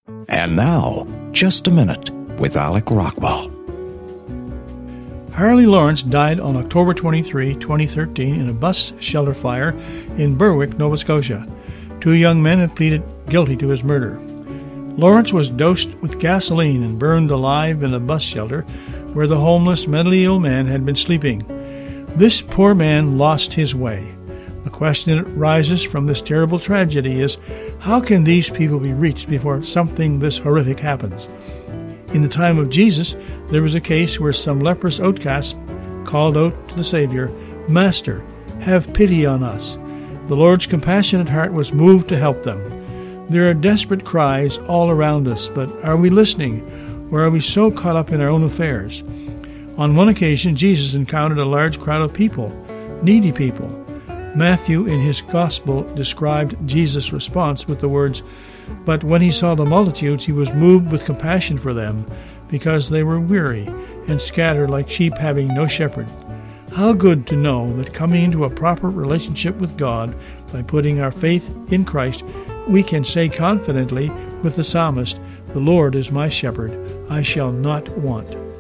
And now, Just a Minute with Alec Rockwell. Harley Lawrence died on October 23, 2013 in a bus shelter fire in Berwick, Nova Scotia. 2 young men have pleaded guilty to his murder. Lawrence was dosed with gasoline and burned alive in a bus shelter where the homeless, mentally ill man had been sleeping. This poor man lost his way. The question that rises from this terrible tragedy is, how can these people be reached before something this horrific happens? In the time of Jesus, there was a case where some leprous outcasts called out to the Savior, "Master, have pity on us." The Lord's compassionate heart was moved to help them. There are desperate cries all around us, but are we listening, or are we so caught up in our own affairs? On one occasion, Jesus encountered a large crowd of people, needy people. Matthew, in his Gospel, described Jesus' response with the words, "But when he saw the multitudes, he was moved with compassion for them, because they were weary and scattered like sheep having no shepherd." How good to know that coming into a proper relationship with God by putting our faith in Christ, we can say confidently with the psalmist, "The Lord is my shepherd, I shall not want."